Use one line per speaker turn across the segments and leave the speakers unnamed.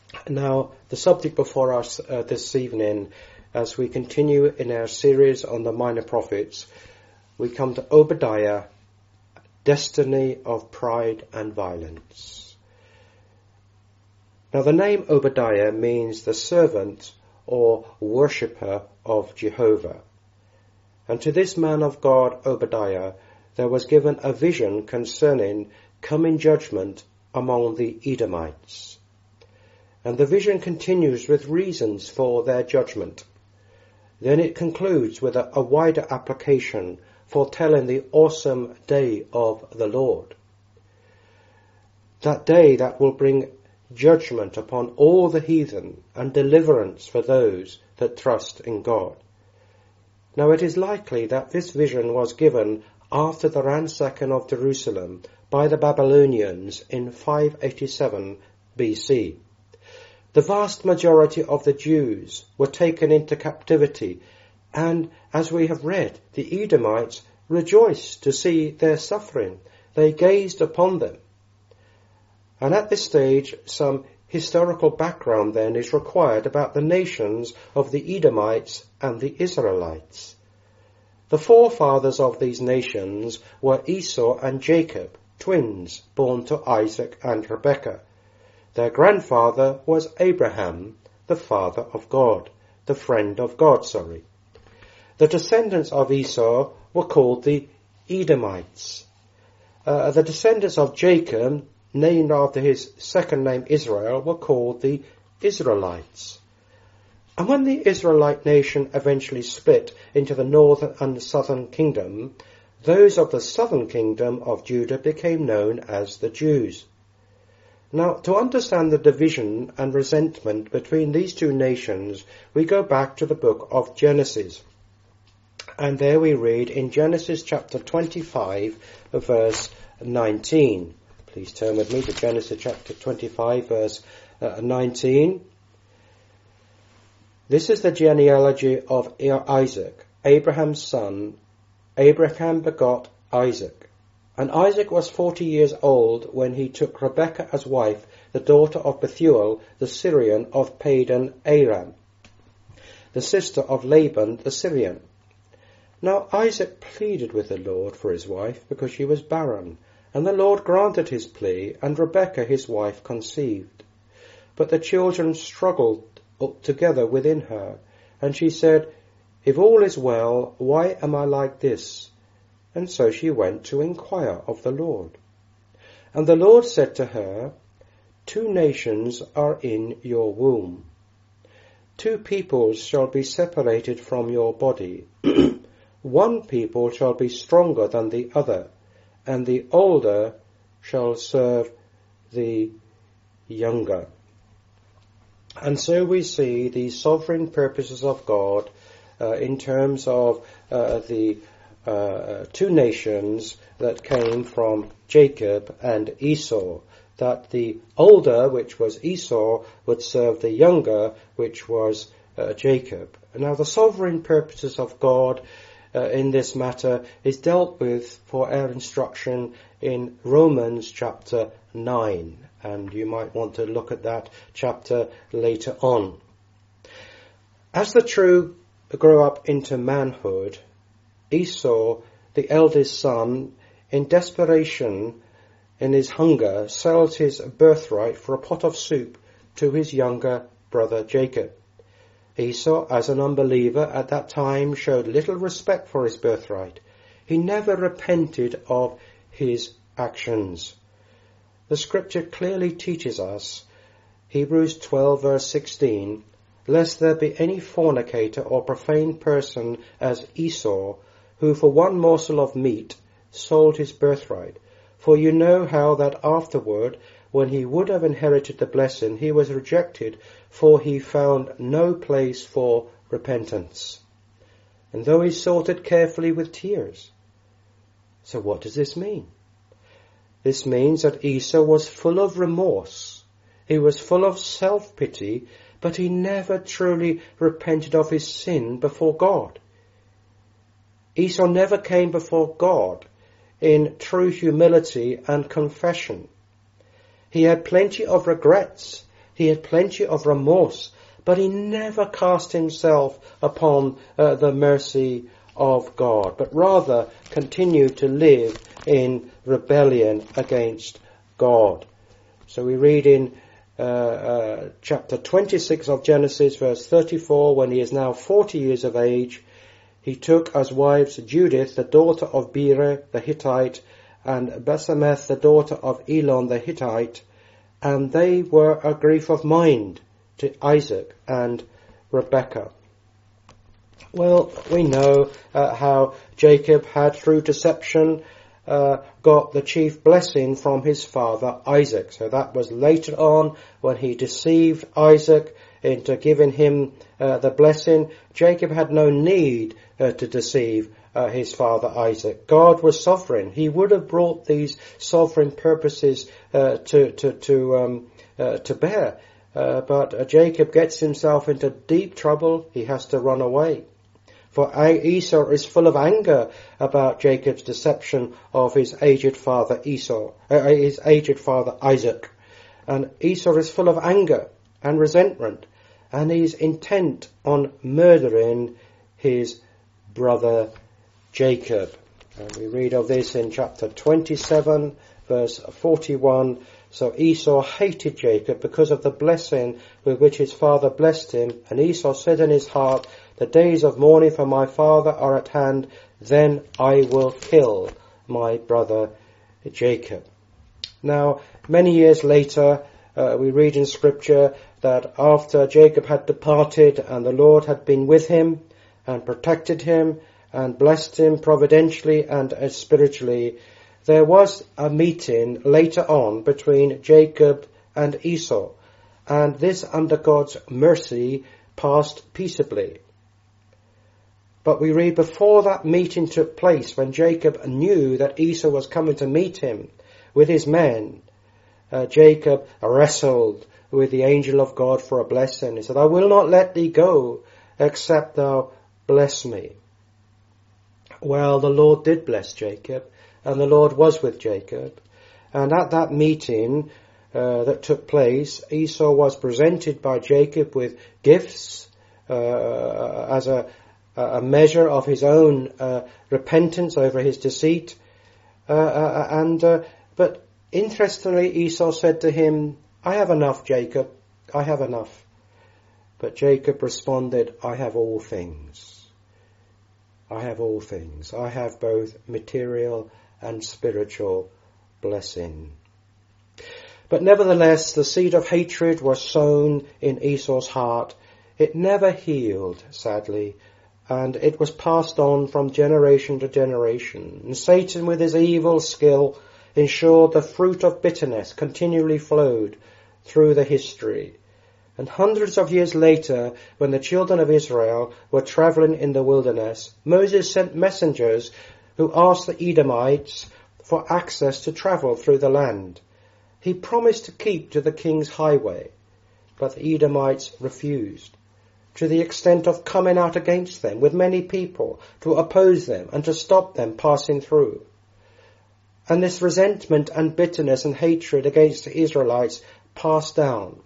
Now, the subject before us this evening, as we continue in our series on the minor prophets, we come to Obadiah, Destiny of Pride and Violence. Now, the name Obadiah means the servant or worshipper of Jehovah. And to this man of God, Obadiah, there was given a vision concerning coming judgment among the Edomites. And the vision continues with reasons for their judgment. Then it concludes with a wider application foretelling the awesome day of the Lord. That day that will bring judgment upon all the heathen and deliverance for those that trust in God. Now it is likely that this vision was given after the ransacking of Jerusalem by the Babylonians in 587 BC. The vast majority of the Jews were taken into captivity, and as we have read, the Edomites rejoiced to see their suffering. They gazed upon them. And at this stage, some historical background then is required about the nations of the Edomites and the Israelites. The forefathers of these nations were Esau and Jacob, twins born to Isaac and Rebekah. Their grandfather was Abraham, the father of God, the friend of God, The descendants of Esau were called the Edomites. The descendants of Jacob, named after his second name Israel, were called the Israelites. And when the Israelite nation eventually split into the northern and southern kingdom, those of the southern kingdom of Judah became known as the Jews. Now, to understand the division and resentment between these two nations, we go back to the book of Genesis. And there we read in Genesis chapter 25, verse 19. Please turn with me to Genesis chapter 25, verse 19. This is the genealogy of Isaac, Abraham's son. Abraham begot Isaac. And Isaac was 40 years old when he took Rebekah as wife, the daughter of Bethuel, the Syrian of Padan Aram, the sister of Laban the Syrian. Now Isaac pleaded with the Lord for his wife because she was barren, and the Lord granted his plea, and Rebekah his wife conceived. But the children struggled together within her, and she said, "If all is well, why am I like this?" And so she went to inquire of the Lord. And the Lord said to her, "Two nations are in your womb. Two peoples shall be separated from your body. One people shall be stronger than the other, and the older shall serve the younger." And so we see the sovereign purposes of God in terms of the two nations that came from Jacob and Esau, that the older, which was Esau, would serve the younger, which was Jacob. Now the sovereign purposes of God in this matter is dealt with for our instruction in Romans chapter 9, and you might want to look at that chapter later on. As the two grow up into manhood, Esau, the eldest son, in desperation, in his hunger, sells his birthright for a pot of soup to his younger brother Jacob. Esau, as an unbeliever at that time, showed little respect for his birthright. He never repented of his actions. The scripture clearly teaches us, Hebrews 12 verse 16, "Lest there be any fornicator or profane person as Esau, who for one morsel of meat sold his birthright. For you know how that afterward, when he would have inherited the blessing, he was rejected, for he found no place for repentance. And though he sought it carefully with tears." So what does this mean? This means that Esau was full of remorse. He was full of self-pity, but he never truly repented of his sin before God. Esau never came before God in true humility and confession. He had plenty of regrets. He had plenty of remorse, but he never cast himself upon the mercy of God, but rather continued to live in rebellion against God. So we read in chapter 26 of Genesis, verse 34, when he is now 40 years of age, he took as wives Judith, the daughter of Beerah the Hittite, and Basemeth, the daughter of Elon the Hittite, and they were a grief of mind to Isaac and Rebekah. Well, we know how Jacob had, through deception, got the chief blessing from his father Isaac. So that was later on when he deceived Isaac into giving him the blessing. Jacob had no need to deceive his father Isaac. God was sovereign. He would have brought these sovereign purposes to bear. But Jacob gets himself into deep trouble. He has to run away. For Esau is full of anger about Jacob's deception of his aged father Isaac. And Esau is full of anger and resentment, and he's intent on murdering his brother Jacob. And we read of this in chapter 27, verse 41. So Esau hated Jacob because of the blessing with which his father blessed him. And Esau said in his heart, the days of mourning for my father are at hand, then I will kill my brother Jacob. Now, many years later, we read in Scripture that after Jacob had departed and the Lord had been with him and protected him and blessed him providentially and spiritually, there was a meeting later on between Jacob and Esau, and this, under God's mercy, passed peaceably. But we read before that meeting took place, when Jacob knew that Esau was coming to meet him with his men, Jacob wrestled with the angel of God for a blessing. He said, I will not let thee go except thou bless me. Well, the Lord did bless Jacob, and the Lord was with Jacob. And at that meeting that took place, Esau was presented by Jacob with gifts as a measure of his own repentance over his deceit. But interestingly, Esau said to him, I have enough, Jacob. I have enough. But Jacob responded, I have all things. I have all things. I have both material and spiritual blessing. But nevertheless, the seed of hatred was sown in Esau's heart. It never healed, sadly, and it was passed on from generation to generation. And Satan, with his evil skill, ensured the fruit of bitterness continually flowed through the history. And hundreds of years later, when the children of Israel were traveling in the wilderness, Moses sent messengers who asked the Edomites for access to travel through the land. He promised to keep to the king's highway, but the Edomites refused, to the extent of coming out against them with many people to oppose them and to stop them passing through. And this resentment and bitterness and hatred against the Israelites passed down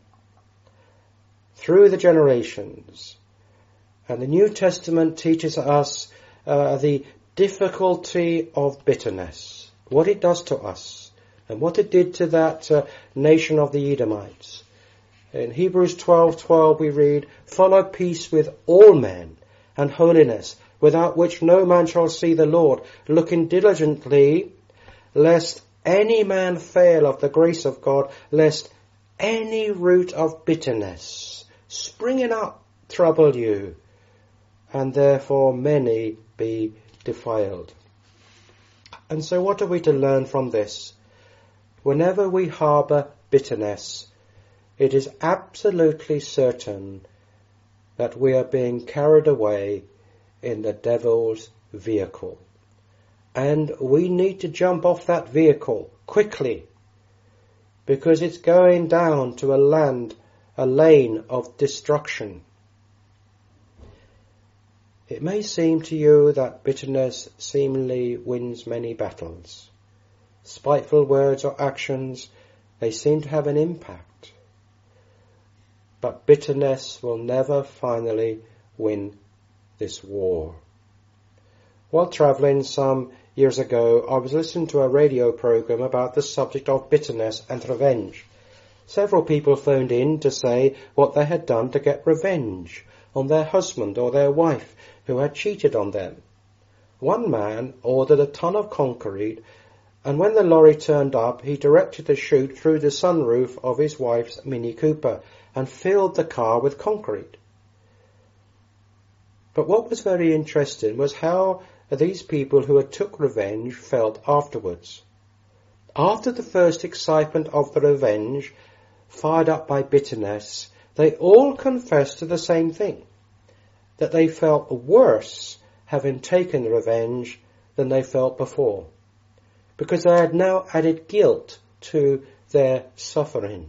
through the generations. And the New Testament teaches us the difficulty of bitterness, what it does to us, and what it did to that nation of the Edomites. In Hebrews 12:12 we read, follow peace with all men and holiness, without which no man shall see the Lord, looking diligently, lest any man fail of the grace of God, lest any root of bitterness springing up trouble you, and therefore many be defiled. And so what are we to learn from this? Whenever we harbour bitterness, it is absolutely certain that we are being carried away in the devil's vehicle. And we need to jump off that vehicle quickly, because it's going down to a lane of destruction. It may seem to you that bitterness seemingly wins many battles. Spiteful words or actions, they seem to have an impact. but bitterness will never finally win this war. While travelling some years ago, I was listening to a radio program about the subject of bitterness and revenge. Several people phoned in to say what they had done to get revenge on their husband or their wife who had cheated on them. One man ordered a ton of concrete, and when the lorry turned up, he directed the chute through the sunroof of his wife's Mini Cooper and filled the car with concrete. But what was very interesting was how these people who had took revenge felt afterwards. After the first excitement of the revenge, fired up by bitterness, they all confessed to the same thing, that they felt worse having taken revenge than they felt before, because they had now added guilt to their suffering.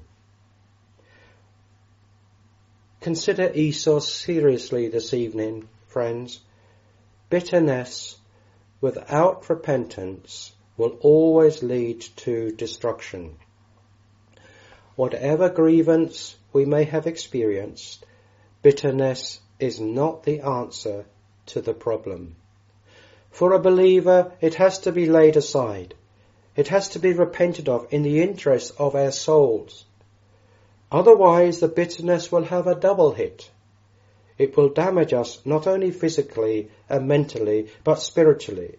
Consider Esau seriously this evening, friends. Bitterness without repentance will always lead to destruction. Whatever grievance we may have experienced, bitterness is not the answer to the problem. For a believer, it has to be laid aside. It has to be repented of in the interest of our souls. Otherwise, the bitterness will have a double hit. It will damage us not only physically and mentally, but spiritually.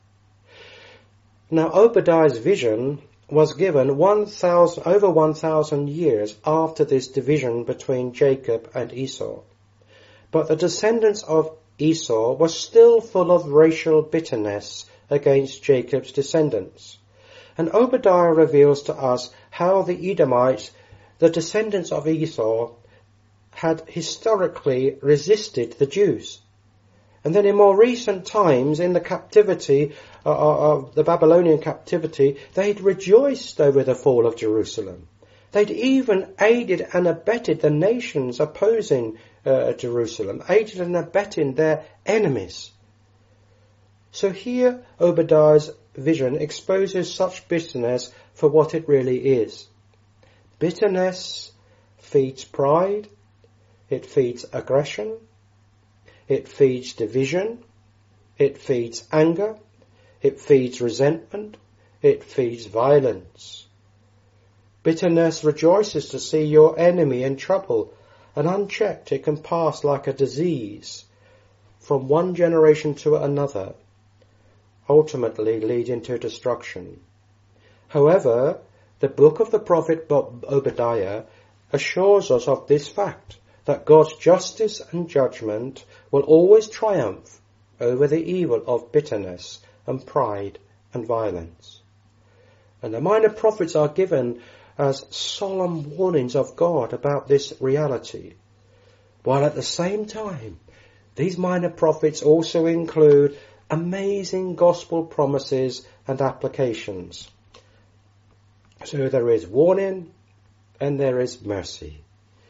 Now, Obadiah's vision was given over 1,000 years after this division between Jacob and Esau. But the descendants of Esau were still full of racial bitterness against Jacob's descendants. And Obadiah reveals to us how the Edomites, the descendants of Esau, had historically resisted the Jews. And then in more recent times, in the captivity of the Babylonian captivity, they'd rejoiced over the fall of Jerusalem. They'd even aided and abetted the nations opposing Jerusalem, aided and abetting their enemies. So here Obadiah's vision exposes such bitterness for what it really is. Bitterness feeds pride, it feeds aggression, it feeds division, it feeds anger, it feeds resentment, it feeds violence. Bitterness rejoices to see your enemy in trouble, and unchecked it can pass like a disease from one generation to another, ultimately leading to destruction. However, the book of the prophet Obadiah assures us of this fact, that God's justice and judgment will always triumph over the evil of bitterness and pride and violence. And the minor prophets are given as solemn warnings of God about this reality, while at the same time these minor prophets also include amazing gospel promises and applications. So there is warning and there is mercy.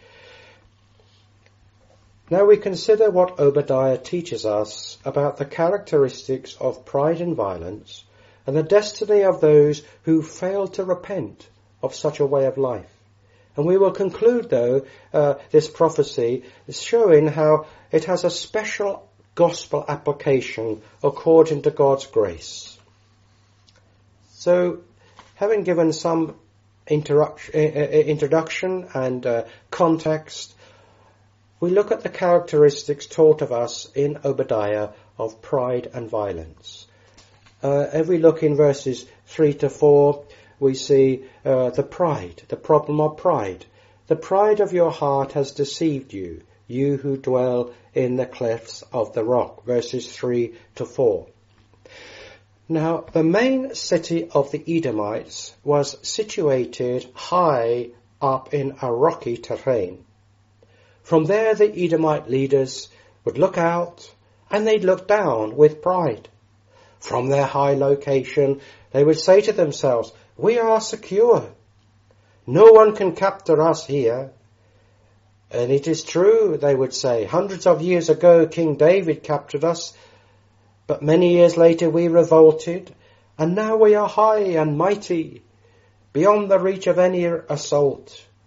Now we consider what Obadiah teaches us about the characteristics of pride and violence and the destiny of those who fail to repent of such a way of life. And we will conclude, though, this prophecy is showing how it has a special gospel application according to God's grace. So, having given some introduction and context, we look at the characteristics taught of us in Obadiah of pride and violence. If we look in verses 3 to 4, we see the problem of pride. The pride of your heart has deceived you, you who dwell in the clefts of the rock. Verses 3 to 4. Now, the main city of the Edomites was situated high up in a rocky terrain. From there, the Edomite leaders would look out and they'd look down with pride. From their high location, they would say to themselves, "We are secure. No one can capture us here." And it is true, they would say, hundreds of years ago, King David captured us, but many years later we revolted, and now we are high and mighty, beyond the reach of any assault.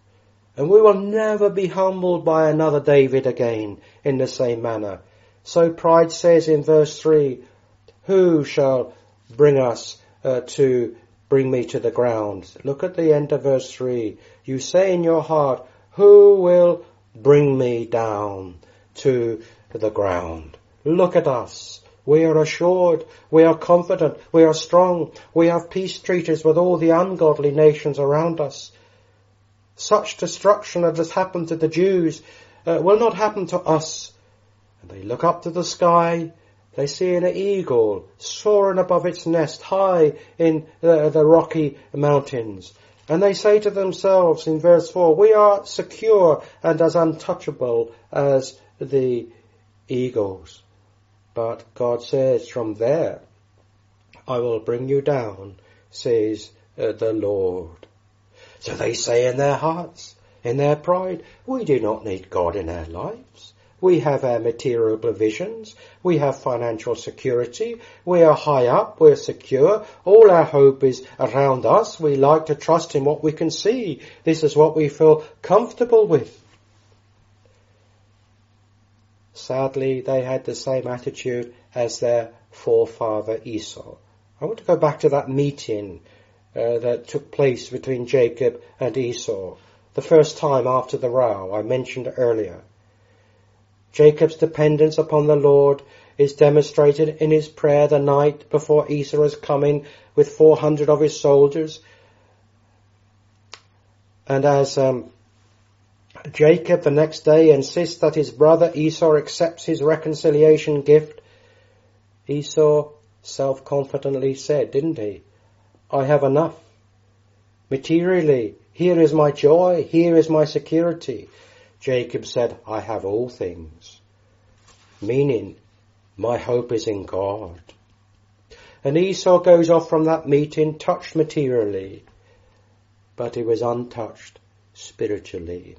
And we will never be humbled by another David again in the same manner. So pride says in verse 3, who shall bring me to the ground? Look at the end of verse 3. You say in your heart, who will bring me down to the ground? Look at us. We are assured, we are confident, we are strong, we have peace treaties with all the ungodly nations around us. Such destruction as has happened to the Jews will not happen to us. And they look up to the sky, they see an eagle soaring above its nest high in the rocky mountains. And they say to themselves in verse 4, we are secure and as untouchable as the eagles. But God says, from there I will bring you down, says the Lord. So they say in their hearts, in their pride, we do not need God in our lives. We have our material provisions. We have financial security. We are high up. We're secure. All our hope is around us. We like to trust in what we can see. This is what we feel comfortable with. Sadly, they had the same attitude as their forefather Esau. I want to go back to that meeting that took place between Jacob and Esau, the first time after the row I mentioned earlier. Jacob's dependence upon the Lord is demonstrated in his prayer the night before Esau is coming with 400 of his soldiers. And as Jacob the next day insists that his brother Esau accepts his reconciliation gift, Esau self-confidently said, didn't he? I have enough. Materially, here is my joy, here is my security. Jacob said, I have all things. Meaning, my hope is in God. And Esau goes off from that meeting touched materially, but he was untouched spiritually.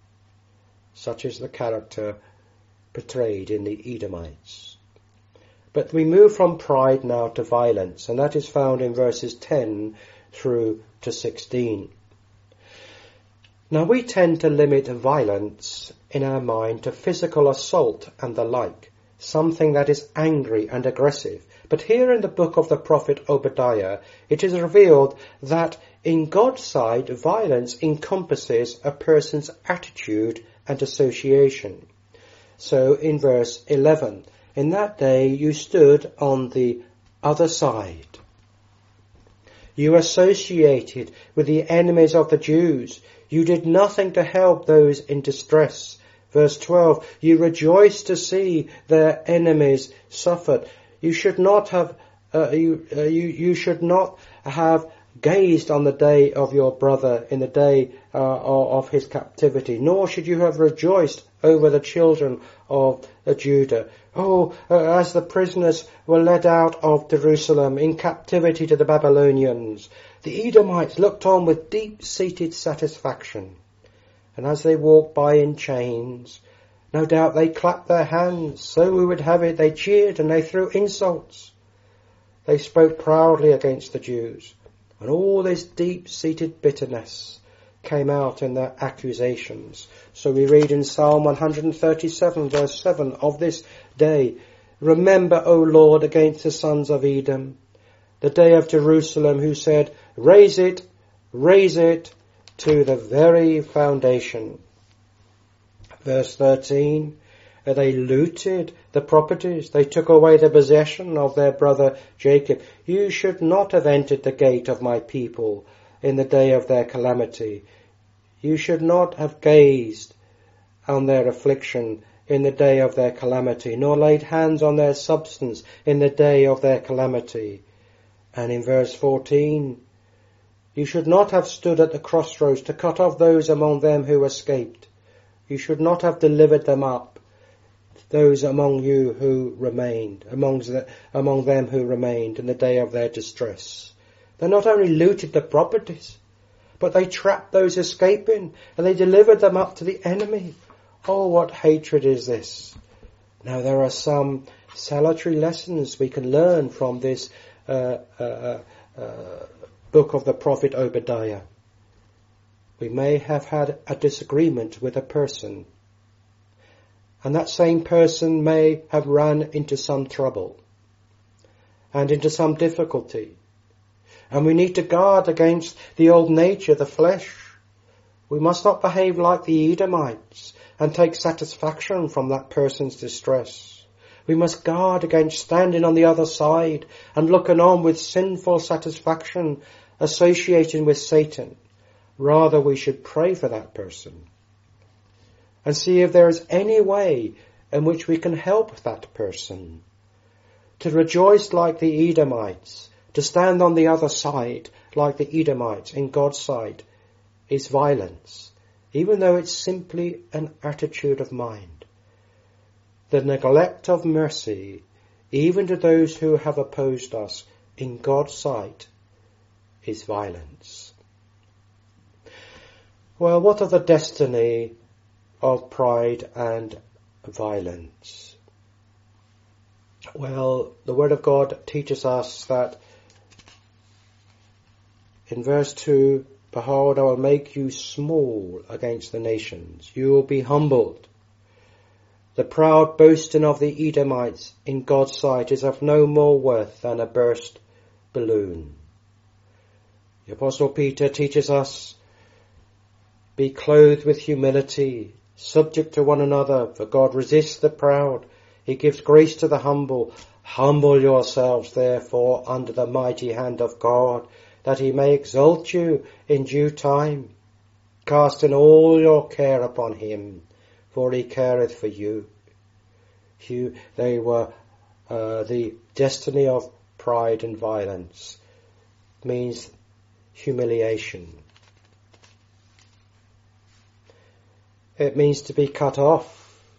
Such is the character portrayed in the Edomites. But we move from pride now to violence, and that is found in verses 10 through to 16. Now we tend to limit violence in our mind to physical assault and the like, something that is angry and aggressive. But here in the book of the prophet Obadiah, it is revealed that in God's sight, violence encompasses a person's attitude and association. So in verse 11, in that day you stood on the other side. You associated with the enemies of the Jews. You did nothing to help those in distress. Verse 12, you rejoiced to see their enemies suffered. You should not have you should not have gazed on the day of your brother in the day of his captivity, nor should you have rejoiced over the children of Judah. As the prisoners were led out of Jerusalem in captivity to the Babylonians, the Edomites looked on with deep-seated satisfaction. And as they walked by in chains, no doubt they clapped their hands. So we would have it, they cheered and they threw insults. They spoke proudly against the Jews. And all this deep-seated bitterness came out in their accusations. So we read in Psalm 137 verse 7 of this day, remember, O Lord, against the sons of Edom, the day of Jerusalem, who said, raise it to the very foundation. Verse 13, they looted the properties. They took away the possession of their brother Jacob. You should not have entered the gate of my people in the day of their calamity. You should not have gazed on their affliction in the day of their calamity, nor laid hands on their substance in the day of their calamity. And in verse 14, you should not have stood at the crossroads to cut off those among them who escaped. You should not have delivered them up, those among you who remained, among them who remained in the day of their distress. They not only looted the properties, but they trapped those escaping, and they delivered them up to the enemy. Oh, what hatred is this! Now there are some salutary lessons we can learn from this book of the prophet Obadiah. We may have had a disagreement with a person, and that same person may have run into some trouble and into some difficulty. And we need to guard against the old nature, the flesh. We must not behave like the Edomites and take satisfaction from that person's distress. We must guard against standing on the other side and looking on with sinful satisfaction associating with Satan. Rather, we should pray for that person and see if there is any way in which we can help that person. To rejoice like the Edomites, to stand on the other side like the Edomites in God's sight, is violence, even though it's simply an attitude of mind. The neglect of mercy, even to those who have opposed us, in God's sight, is violence. Well, what are the destiny of pride and violence? Well, the Word of God teaches us that in verse 2, behold, I will make you small against the nations. You will be humbled. The proud boasting of the Edomites in God's sight is of no more worth than a burst balloon. The Apostle Peter teaches us, be clothed with humility, subject to one another, for God resists the proud. He gives grace to the humble. Humble yourselves, therefore, under the mighty hand of God, that he may exalt you in due time, casting all your care upon him, for he careth for you. They were the destiny of pride and violence, means humiliation. It means to be cut off.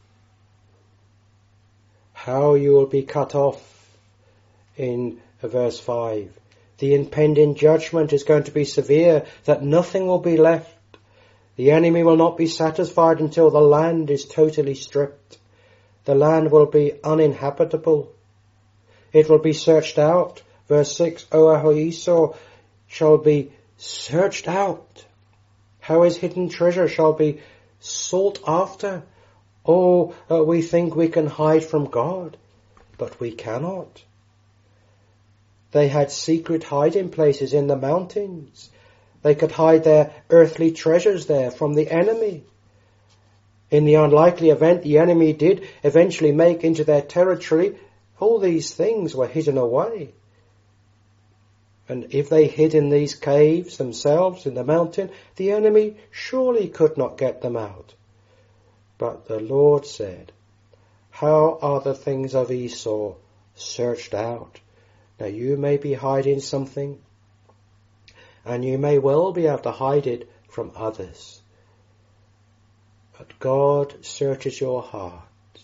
How you will be cut off in verse 5. The impending judgment is going to be severe, that nothing will be left. The enemy will not be satisfied until the land is totally stripped. The land will be uninhabitable. It will be searched out. Verse 6, O how Esau shall be searched out. How his hidden treasure shall be sought after. Oh, we think we can hide from God, but we cannot. They had secret hiding places in the mountains. They could hide their earthly treasures there from the enemy. In the unlikely event the enemy did eventually make into their territory, all these things were hidden away. And if they hid in these caves themselves in the mountain, the enemy surely could not get them out. But the Lord said, how are the things of Esau searched out? Now you may be hiding something, and you may well be able to hide it from others. But God searches your hearts.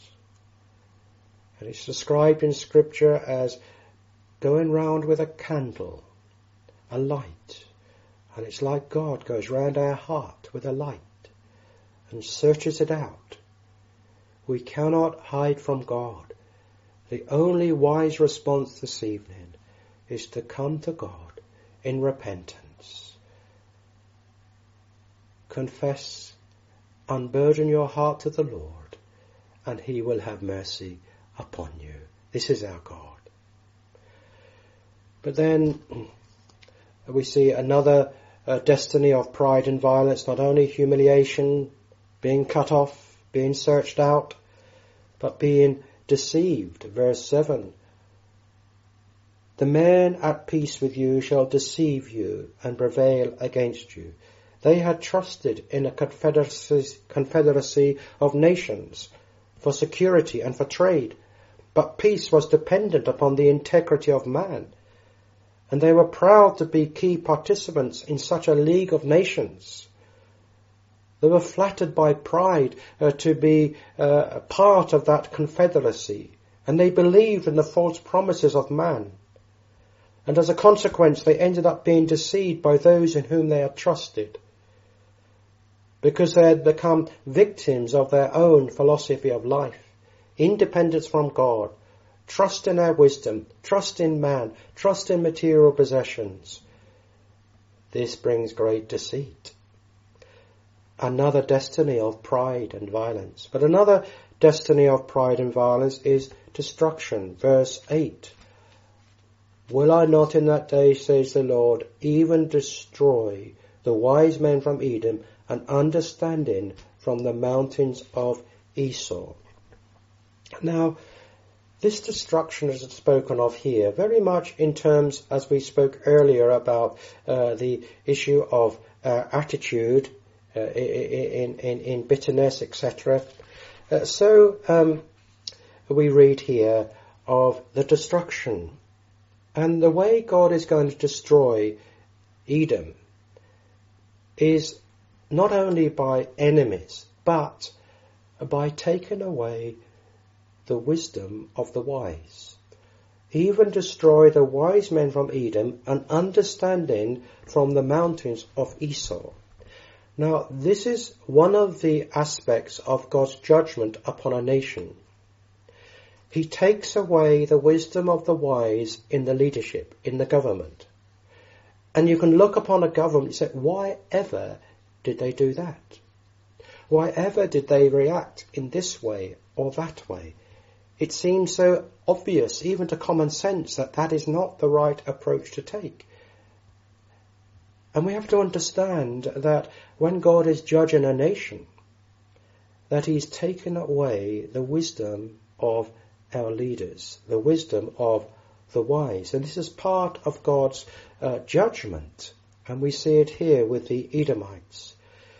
And it's described in Scripture as going round with a candle, a light. And it's like God goes round our heart with a light and searches it out. We cannot hide from God. The only wise response this evening is to come to God in repentance. Confess, unburden your heart to the Lord, and he will have mercy upon you. This is our God. But then we see another destiny of pride and violence, not only humiliation, being cut off, being searched out, but being deceived. Verse 7. The men at peace with you shall deceive you and prevail against you. They had trusted in a confederacy of nations for security and for trade, but peace was dependent upon the integrity of man. And they were proud to be key participants in such a league of nations. They were flattered by pride to be a part of that confederacy, and they believed in the false promises of man. And as a consequence, they ended up being deceived by those in whom they had trusted, because they had become victims of their own philosophy of life, independence from God, trust in their wisdom, trust in man, trust in material possessions. This brings great deceit. another destiny of pride and violence. But another destiny of pride and violence is destruction. Verse 8. Will I not in that day, says the Lord, even destroy the wise men from Edom and understanding from the mountains of Esau? Now, this destruction is spoken of here very much in terms, as we spoke earlier, about the issue of attitude in bitterness, etc. So we read here of the destruction. And the way God is going to destroy Edom is not only by enemies, but by taking away the wisdom of the wise. Even destroy the wise men from Edom and understanding from the mountains of Esau. Now, this is one of the aspects of God's judgment upon a nation. He takes away the wisdom of the wise in the leadership, in the government. And you can look upon a government and say, why ever did they do that? Why ever did they react in this way or that way? It seems so obvious, even to common sense, that that is not the right approach to take. And we have to understand that when God is judging a nation, that he's taken away the wisdom of our leaders, the wisdom of the wise. And this is part of God's judgment. And we see it here with the Edomites.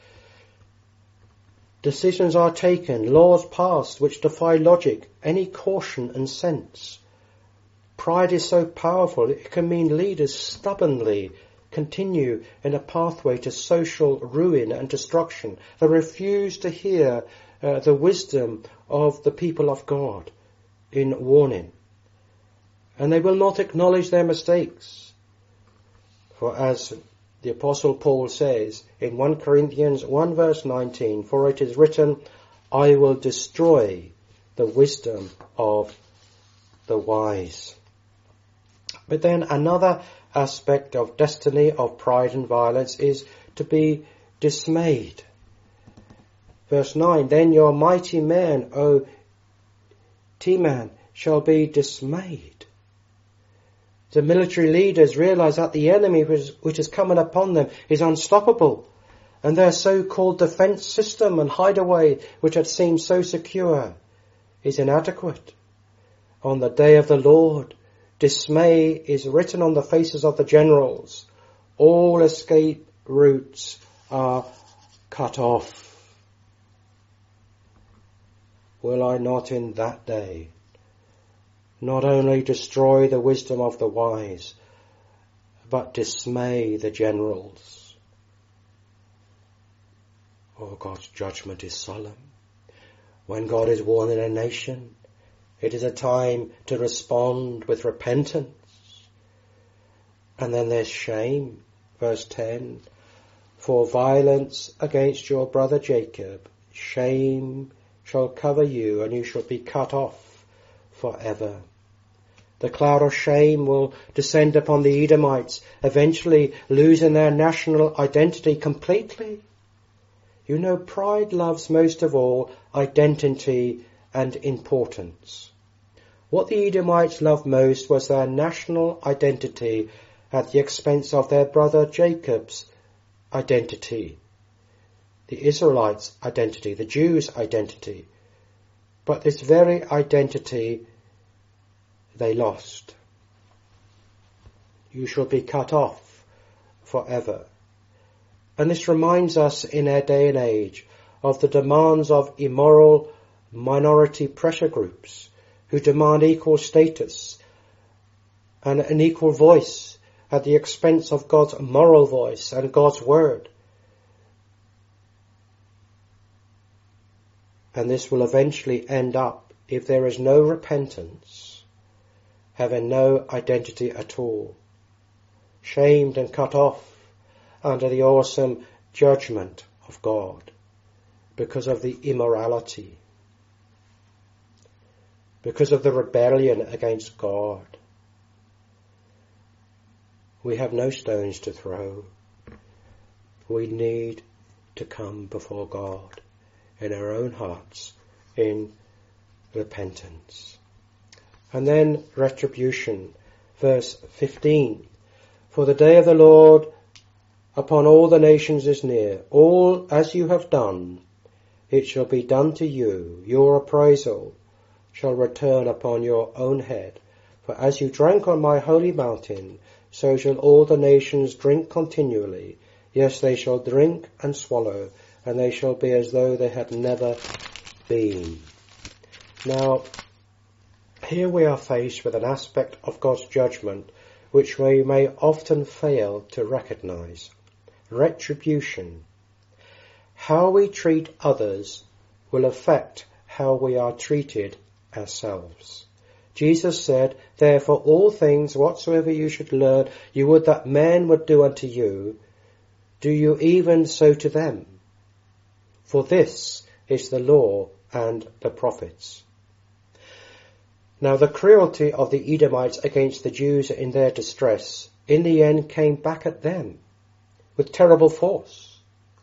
Decisions are taken, laws passed which defy logic, any caution and sense. Pride is so powerful, it can mean leaders stubbornly continue in a pathway to social ruin and destruction. They refuse to hear the wisdom of the people of God in warning. And they will not acknowledge their mistakes. For as the Apostle Paul says in 1 Corinthians 1 verse 19, for it is written, I will destroy the wisdom of the wise. But then another aspect of destiny of pride and violence is to be dismayed. Verse 9, then your mighty men, O Teman, shall be dismayed. The military leaders realize that the enemy which is coming upon them is unstoppable, and their so-called defense system and hideaway, which had seemed so secure, is inadequate. On the day of the Lord, dismay is written on the faces of the generals. All escape routes are cut off. Will I not in that day not only destroy the wisdom of the wise, but dismay the generals? Oh, God's judgment is solemn. When God is warning a nation, it is a time to respond with repentance. And then there's shame. Verse 10, for violence against your brother Jacob, shame shall cover you, and you shall be cut off forever. The cloud of shame will descend upon the Edomites, eventually losing their national identity completely. You know, pride loves most of all identity and importance. What the Edomites loved most was their national identity at the expense of their brother Jacob's identity, the Israelites' identity, the Jews' identity. But this very identity they lost. You shall be cut off forever. And this reminds us in our day and age of the demands of immoral minority pressure groups who demand equal status and an equal voice at the expense of God's moral voice and God's word. And this will eventually end up, if there is no repentance, having no identity at all, shamed and cut off under the awesome judgment of God because of the immorality, because of the rebellion against God. We have no stones to throw. We need to come before God in our own hearts in repentance. And then retribution, verse 15. For the day of the Lord upon all the nations is near. All as you have done, it shall be done to you. Your appraisal shall return upon your own head. For as you drank on my holy mountain, so shall all the nations drink continually. Yes, they shall drink and swallow, and they shall be as though they had never been. Now, here we are faced with an aspect of God's judgment which we may often fail to recognize. Retribution. How we treat others will affect how we are treated ourselves. Jesus said, therefore all things whatsoever you should learn, you would that men would do unto you, do you even so to them. For this is the law and the prophets. Now the cruelty of the Edomites against the Jews in their distress in the end came back at them with terrible force.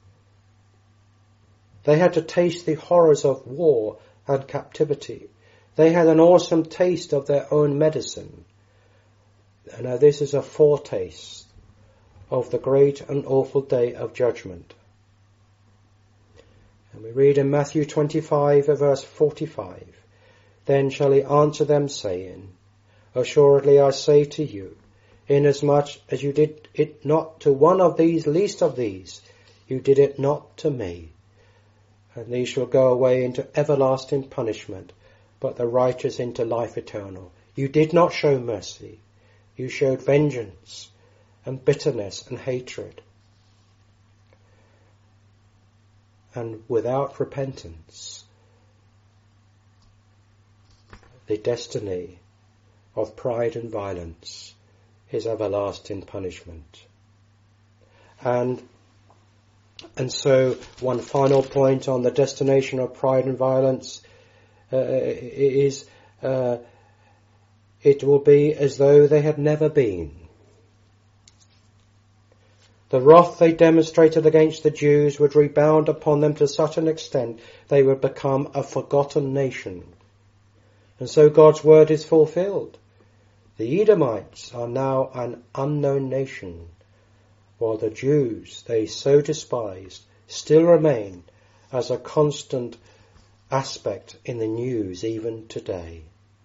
They had to taste the horrors of war and captivity. They had an awesome taste of their own medicine. Now this is a foretaste of the great and awful day of judgment. And we read in Matthew 25 verse 45, Then shall he answer them, saying, Assuredly I say to you, inasmuch as you did it not to one of these least of these, you did it not to me. And these shall go away into everlasting punishment, but the righteous into life eternal. You did not show mercy. You showed vengeance and bitterness and hatred. And without repentance, the destiny of pride and violence is everlasting punishment. And so one final point on the destination of pride and violence is it will be as though they had never been. The wrath they demonstrated against the Jews would rebound upon them to such an extent they would become a forgotten nation. And so God's word is fulfilled. The Edomites are now an unknown nation, while the Jews they so despised still remain as a constant aspect in the news even today.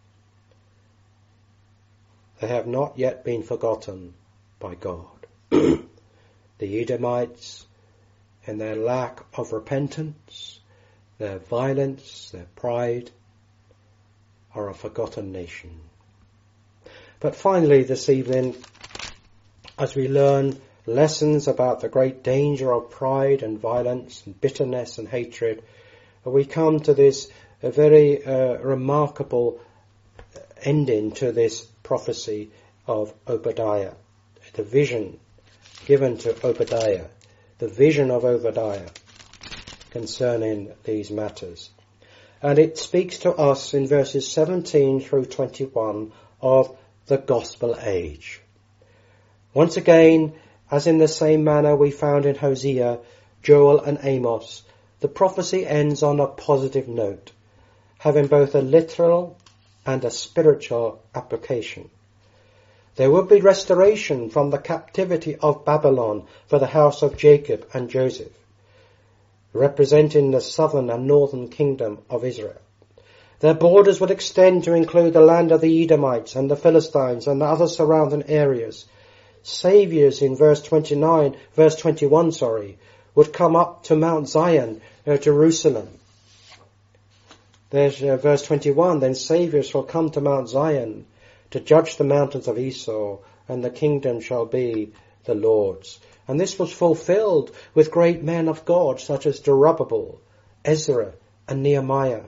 They have not yet been forgotten by God. The Edomites, in their lack of repentance, their violence, their pride, are a forgotten nation. But finally this evening, as we learn lessons about the great danger of pride and violence and bitterness and hatred, we come to this very remarkable ending to this prophecy of Obadiah, the vision given to Obadiah, the vision of Obadiah concerning these matters. And it speaks to us in verses 17 through 21 of the gospel age. Once again, as in the same manner we found in Hosea, Joel and Amos, the prophecy ends on a positive note, having both a literal and a spiritual application. There will be restoration from the captivity of Babylon for the house of Jacob and Joseph, representing the southern and northern kingdom of Israel. Their borders would extend to include the land of the Edomites and the Philistines and the other surrounding areas. Saviors in verse 21, would come up to Mount Zion, Jerusalem. There's verse 21, then saviors shall come to Mount Zion to judge the mountains of Esau, and the kingdom shall be the Lord's. And this was fulfilled with great men of God such as Zerubbabel, Ezra and Nehemiah.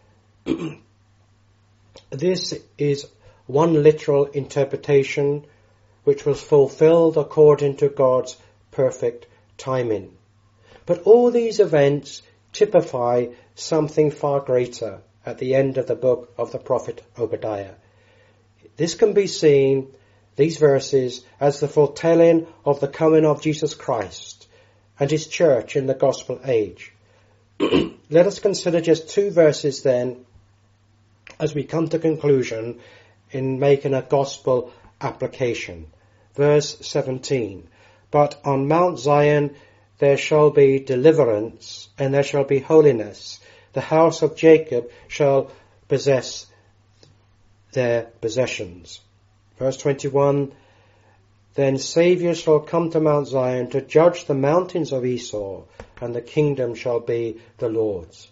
This is one literal interpretation which was fulfilled according to God's perfect timing. But all these events typify something far greater at the end of the book of the prophet Obadiah. This can be seen, these verses, as the foretelling of the coming of Jesus Christ and his church in the gospel age. Let us consider just 2 verses then as we come to conclusion in making a gospel application. Verse 17, but on Mount Zion there shall be deliverance, and there shall be holiness. The house of Jacob shall possess their possessions. Verse 21, then Saviour shall come to Mount Zion to judge the mountains of Esau, and the kingdom shall be the Lord's.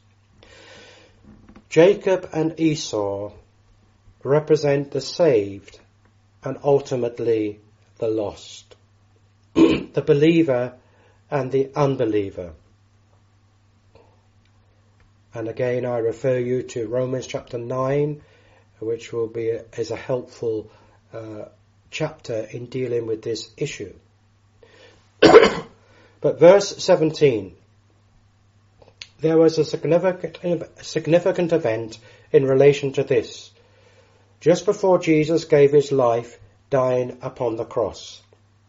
Jacob and Esau represent the saved and ultimately the lost, the believer and the unbeliever. And again I refer you to Romans chapter 9, which is a helpful chapter in dealing with this issue. But verse 17, there was a significant event in relation to this, just before Jesus gave his life dying upon the cross.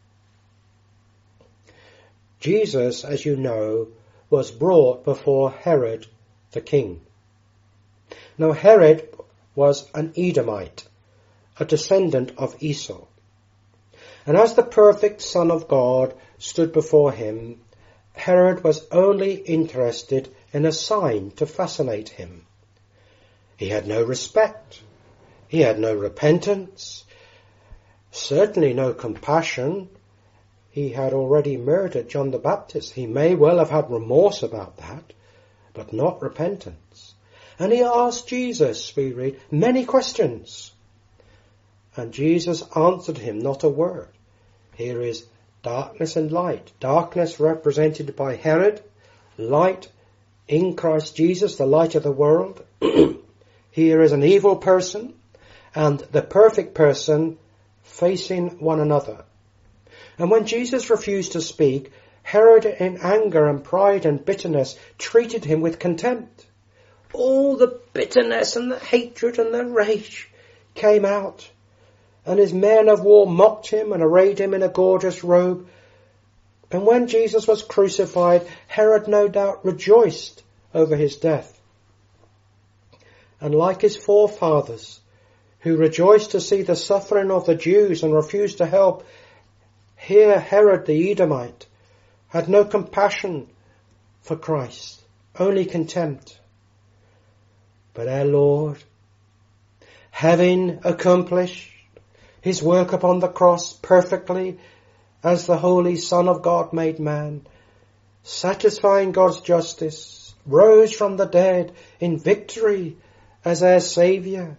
Jesus, as you know, was brought before Herod the king. Now Herod was an Edomite, a descendant of Esau. And as the perfect Son of God stood before him, Herod was only interested in a sign to fascinate him. He had no respect. He had no repentance. Certainly no compassion. He had already murdered John the Baptist. He may well have had remorse about that, but not repentance. And he asked Jesus, we read, many questions. And Jesus answered him not a word. Here is darkness and light. Darkness represented by Herod, light in Christ Jesus, the light of the world. Here is an evil person and the perfect person facing one another. And when Jesus refused to speak, Herod, in anger and pride and bitterness, treated him with contempt. All the bitterness and the hatred and the rage came out. And his men of war mocked him and arrayed him in a gorgeous robe. And when Jesus was crucified, Herod no doubt rejoiced over his death. And like his forefathers, who rejoiced to see the suffering of the Jews and refused to help, here Herod the Edomite had no compassion for Christ, only contempt. But our Lord, having accomplished his work upon the cross perfectly as the Holy Son of God made man, satisfying God's justice, rose from the dead in victory as our Saviour.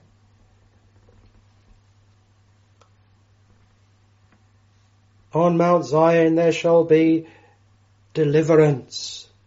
On Mount Zion there shall be deliverance.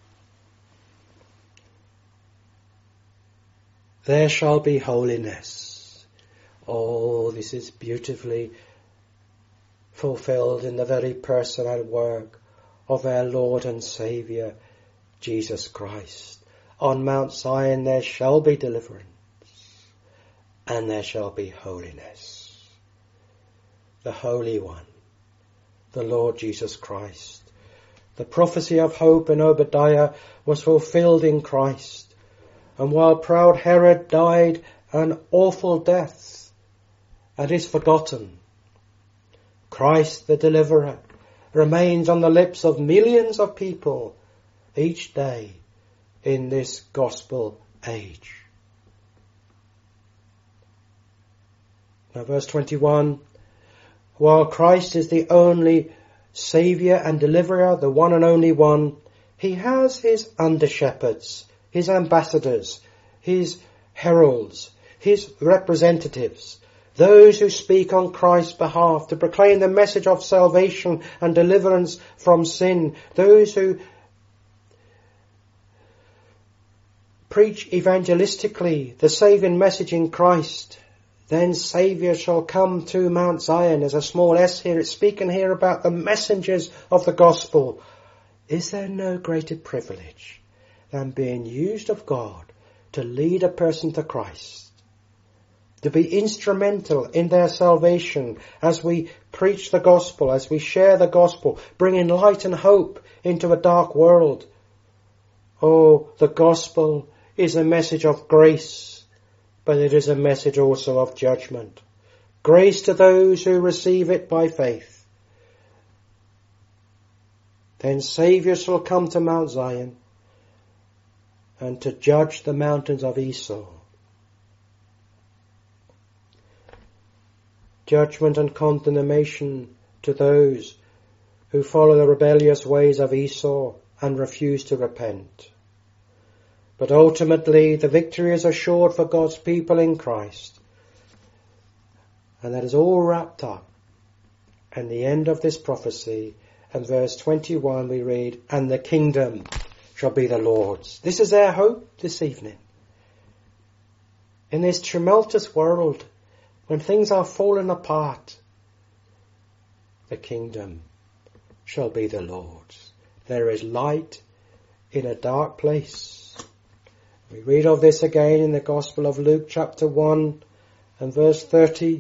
There shall be holiness. Oh, this is beautifully fulfilled in the very person and work of our Lord and Saviour, Jesus Christ. On Mount Zion there shall be deliverance, and there shall be holiness. The Holy One, the Lord Jesus Christ. The prophecy of hope in Obadiah was fulfilled in Christ. And while proud Herod died an awful death and is forgotten, Christ the Deliverer remains on the lips of millions of people each day in this gospel age. Now verse 21, while Christ is the only Saviour and Deliverer, the one and only one, he has his under-shepherds, his ambassadors, his heralds, his representatives, those who speak on Christ's behalf to proclaim the message of salvation and deliverance from sin, those who preach evangelistically the saving message in Christ. Then Saviour shall come to Mount Zion. There's a small s here. It's speaking here about the messengers of the gospel. Is there no greater privilege than being used of God to lead a person to Christ? to be instrumental in their salvation as we preach the gospel, as we share the gospel, bringing light and hope into a dark world. Oh, the gospel is a message of grace, but it is a message also of judgment. Grace to those who receive it by faith. Then Saviour shall come to Mount Zion and to judge the mountains of Esau. Judgment and condemnation to those who follow the rebellious ways of Esau and refuse to repent. But ultimately the victory is assured for God's people in Christ. And that is all wrapped up in the end of this prophecy. And verse 21 we read, and the kingdom shall be the Lord's. This is our hope this evening. In this tumultuous world, when things are falling apart, the kingdom shall be the Lord's. There is light in a dark place. We read of this again in the Gospel of Luke chapter 1 and verse 30.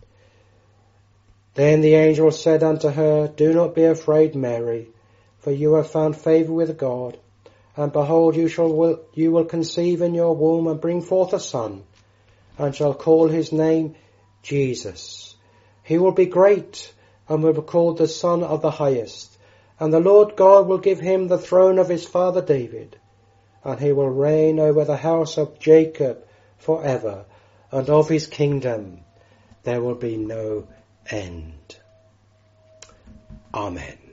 Then the angel said unto her, do not be afraid, Mary, for you have found favour with God. And behold, you will conceive in your womb and bring forth a son, and shall call his name Jesus. He will be great and will be called the Son of the Highest. And the Lord God will give him the throne of his father David, and he will reign over the house of Jacob forever, and of his kingdom there will be no end. Amen.